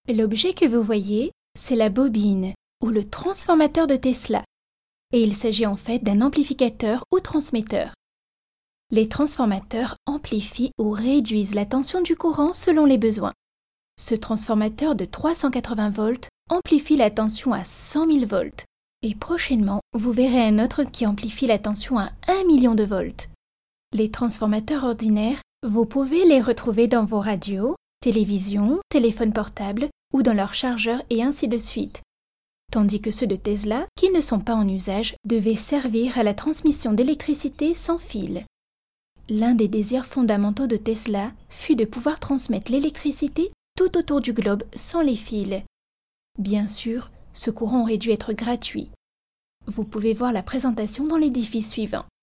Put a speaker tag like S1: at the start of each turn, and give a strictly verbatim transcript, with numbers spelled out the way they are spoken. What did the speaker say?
S1: L'objet que vous voyez, c'est la bobine ou le transformateur de Tesla. Et il s'agit en fait d'un amplificateur ou transmetteur. Les transformateurs amplifient ou réduisent la tension du courant selon les besoins. Ce transformateur de trois cent quatre-vingts volts amplifie la tension à cent mille volts. Et prochainement, vous verrez un autre qui amplifie la tension à un million de volts. Les transformateurs ordinaires, vous pouvez les retrouver dans vos radios, télévisions, téléphones portables ou dans leurs chargeurs et ainsi de suite. Tandis que ceux de Tesla, qui ne sont pas en usage, devaient servir à la transmission d'électricité sans fil. L'un des désirs fondamentaux de Tesla fut de pouvoir transmettre l'électricité tout autour du globe sans les fils. Bien sûr, ce courant aurait dû être gratuit. Vous pouvez voir la présentation dans l'édifice suivant.